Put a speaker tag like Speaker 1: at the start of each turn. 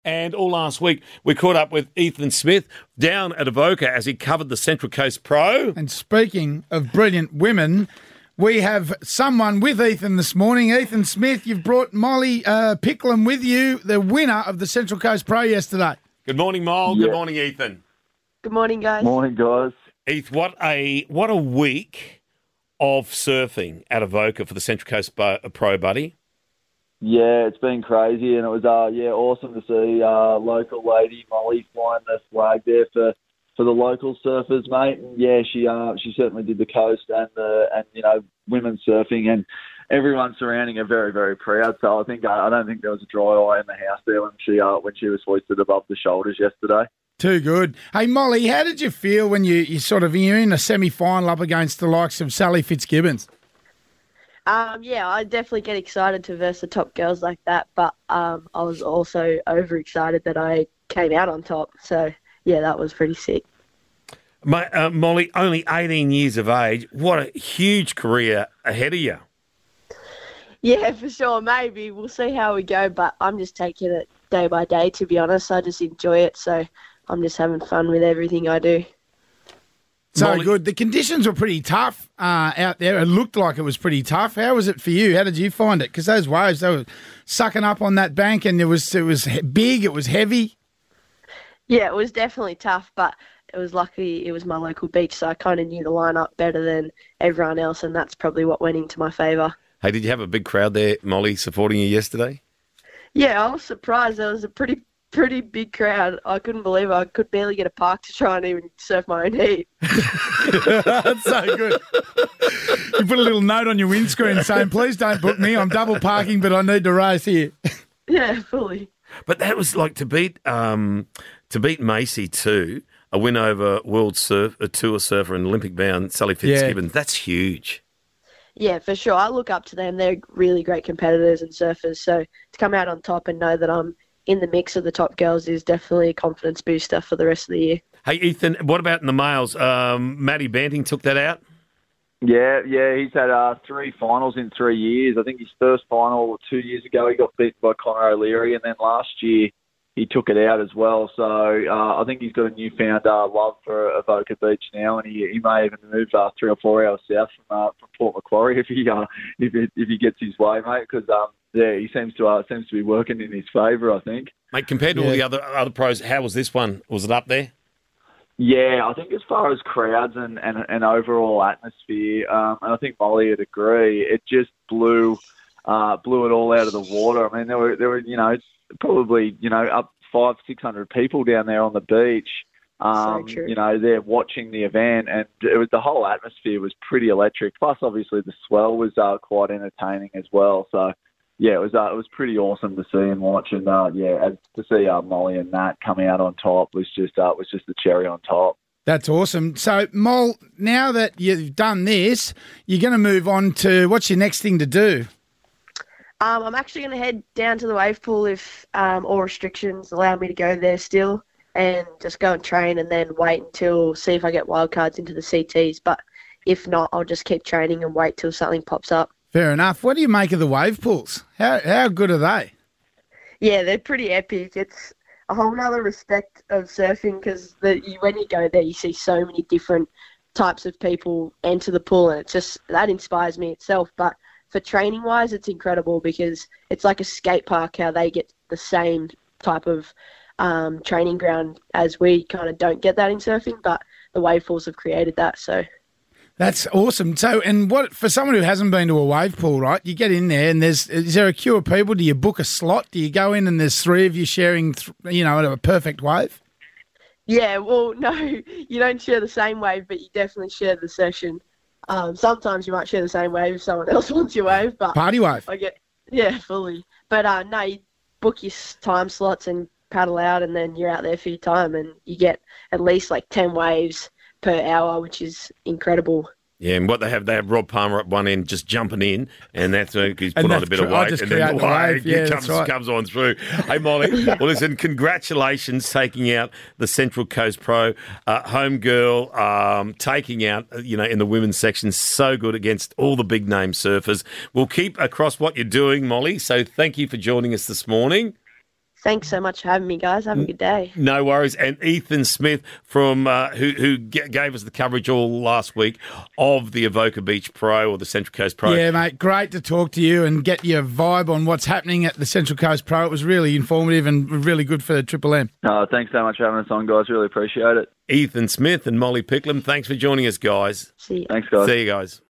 Speaker 1: And all last week, we caught up with Ethan Smith down at Avoca as he covered the Central Coast Pro.
Speaker 2: And speaking of brilliant women, we have someone with Ethan this morning. Ethan Smith, you've brought Molly Picklum with you, the winner of the Central Coast Pro yesterday.
Speaker 1: Good morning, Mole.
Speaker 3: Yeah.
Speaker 1: Good morning, Ethan.
Speaker 4: Good morning, guys.
Speaker 3: Morning, guys.
Speaker 1: Eth, what a week of surfing at Avoca for the Central Coast Pro, buddy.
Speaker 3: Yeah, it's been crazy, and it was awesome to see local lady Molly flying the flag there for the local surfers, mate. And yeah, she certainly did the coast and women's surfing, and everyone surrounding her very, very proud. So I don't think there was a dry eye in the house there when she was hoisted above the shoulders yesterday.
Speaker 2: Too good. Hey, Molly, how did you feel when you're in a semi-final up against the likes of Sally Fitzgibbons?
Speaker 4: Yeah, I definitely get excited to verse the top girls like that, but I was also overexcited that I came out on top. So, yeah, that was pretty sick.
Speaker 1: Molly, only 18 years of age. What a huge career ahead of you.
Speaker 4: Yeah, for sure. Maybe. We'll see how we go, but I'm just taking it day by day, to be honest. I just enjoy it, so I'm just having fun with everything I do.
Speaker 2: So
Speaker 1: Molly,
Speaker 2: good. The conditions were pretty tough out there. It looked like it was pretty tough. How was it for you? How did you find it? Because those waves, they were sucking up on that bank, and it was big, it was heavy.
Speaker 4: Yeah, it was definitely tough, but it was lucky it was my local beach, so I kind of knew the lineup better than everyone else, and that's probably what went into my favour.
Speaker 1: Hey, did you have a big crowd there, Molly, supporting you yesterday?
Speaker 4: Yeah, I was surprised. There was a pretty big crowd. I couldn't believe it. I could barely get a park to try and even surf my own heat.
Speaker 2: That's so good. You put a little note on your windscreen saying, please don't book me. I'm double parking, but I need to race here.
Speaker 4: Yeah, fully.
Speaker 1: But that was like to beat Macy too, a win over World Tour surfer and Olympic bound Sally Fitzgibbons. Yeah. That's huge.
Speaker 4: Yeah, for sure. I look up to them. They're really great competitors and surfers. So to come out on top and know that I'm in the mix of the top girls is definitely a confidence booster for the rest of the year.
Speaker 1: Hey, Ethan, what about in the males? Matty Banting took that out?
Speaker 3: Yeah, he's had 3 finals in 3 years. I think his first final 2 years ago, he got beaten by Connor O'Leary, and then last year he took it out as well. So I think he's got a newfound love for Avoca Beach now, and he may even move 3 or 4 hours south from Port Macquarie if he gets his way, mate. Because he seems to be working in his favour, I think.
Speaker 1: Mate, compared to all the other pros, how was this one? Was it up there?
Speaker 3: Yeah, I think as far as crowds and overall atmosphere, and I think Molly would agree, it just blew it all out of the water. I mean, there were probably up 500-600 people down there on the beach.
Speaker 4: So true.
Speaker 3: They're watching the event, and the whole atmosphere was pretty electric. Plus, obviously, the swell was quite entertaining as well. So, yeah, it was pretty awesome to see and watch, and to see Molly and Nat come out on top was just the cherry on top.
Speaker 2: That's awesome. So, Mol, now that you've done this, you're going to move on to what's your next thing to do?
Speaker 4: I'm actually going to head down to the wave pool if all restrictions allow me to go there still, and just go and train and then wait until see if I get wildcards into the CTs. But if not, I'll just keep training and wait till something pops up. Fair
Speaker 2: enough. What do you make of the wave pools? How good are they?
Speaker 4: Yeah, they're pretty epic. It's a whole nother respect of surfing because when you go there, you see so many different types of people enter the pool, and that inspires me itself. But for training-wise, it's incredible because it's like a skate park, how they get the same type of training ground as we kind of don't get that in surfing, but the wave pools have created that, so...
Speaker 2: That's awesome. So, and what for someone who hasn't been to a wave pool, right? You get in there, and is there a queue of people? Do you book a slot? Do you go in and there's 3 of you sharing, a perfect wave?
Speaker 4: Yeah, well, no, you don't share the same wave, but you definitely share the session. Sometimes you might share the same wave if someone else wants your wave, but
Speaker 2: party wave.
Speaker 4: Yeah, fully. But no, you book your time slots and paddle out, and then you're out there for your time, and you get at least like 10 waves per hour, which is incredible.
Speaker 1: Yeah, and what they have Rob Palmer at one end just jumping in, and that's when he's put on a bit of weight, and then the wave comes on through. Hey, Molly, well, listen, congratulations taking out the Central Coast Pro. Home girl taking out, in the women's section, so good against all the big-name surfers. We'll keep across what you're doing, Molly, so thank you for joining us this morning.
Speaker 4: Thanks so much for having me, guys. Have a good day.
Speaker 1: No worries. And Ethan Smith from who gave us the coverage all last week of the Avoca Beach Pro or the Central Coast Pro.
Speaker 2: Yeah, mate, great to talk to you and get your vibe on what's happening at the Central Coast Pro. It was really informative and really good for Triple M.
Speaker 3: Thanks so much for having us on, guys. Really appreciate it.
Speaker 1: Ethan Smith and Molly Picklum, thanks for joining us, guys.
Speaker 4: See you.
Speaker 3: Thanks, guys.
Speaker 1: See you guys.